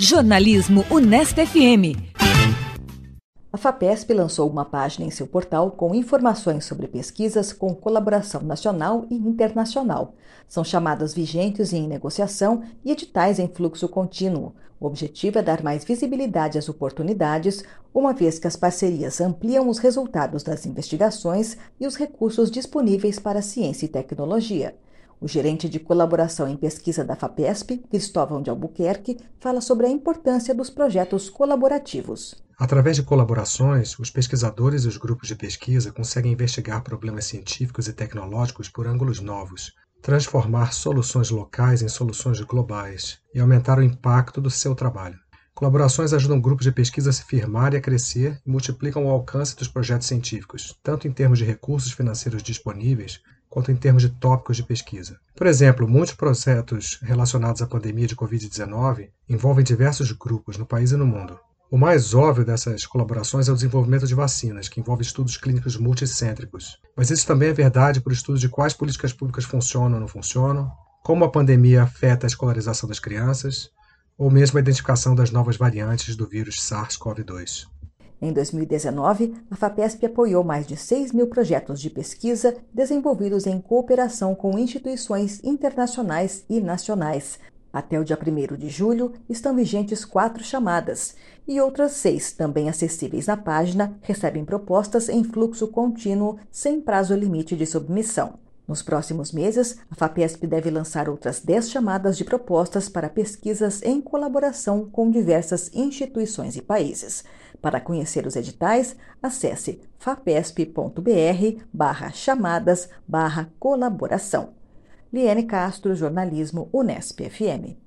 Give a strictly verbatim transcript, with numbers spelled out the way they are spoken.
Jornalismo Unesp F M. A FAPESP lançou uma página em seu portal com informações sobre pesquisas com colaboração nacional e internacional. São chamadas vigentes e em negociação e editais em fluxo contínuo. O objetivo é dar mais visibilidade às oportunidades, uma vez que as parcerias ampliam os resultados das investigações e os recursos disponíveis para ciência e tecnologia. O gerente de colaboração em pesquisa da FAPESP, Cristóvão de Albuquerque, fala sobre a importância dos projetos colaborativos. Através de colaborações, os pesquisadores e os grupos de pesquisa conseguem investigar problemas científicos e tecnológicos por ângulos novos, transformar soluções locais em soluções globais e aumentar o impacto do seu trabalho. Colaborações ajudam grupos de pesquisa a se firmar e a crescer e multiplicam o alcance dos projetos científicos, tanto em termos de recursos financeiros disponíveis, quanto em termos de tópicos de pesquisa. Por exemplo, muitos projetos relacionados à pandemia de covid dezenove envolvem diversos grupos no país e no mundo. O mais óbvio dessas colaborações é o desenvolvimento de vacinas, que envolve estudos clínicos multicêntricos. Mas isso também é verdade por estudos de quais políticas públicas funcionam ou não funcionam, como a pandemia afeta a escolarização das crianças, ou mesmo a identificação das novas variantes do vírus SARS-CoV dois. Em dois mil e dezenove, a FAPESP apoiou mais de seis mil projetos de pesquisa desenvolvidos em cooperação com instituições internacionais e nacionais. Até o dia primeiro de julho, estão vigentes quatro chamadas, e outras seis, também acessíveis na página, recebem propostas em fluxo contínuo, sem prazo limite de submissão. Nos próximos meses, a FAPESP deve lançar outras dez chamadas de propostas para pesquisas em colaboração com diversas instituições e países. Para conhecer os editais, acesse fapesp.br barra chamadas barra colaboração. Liane Castro, Jornalismo Unesp F M.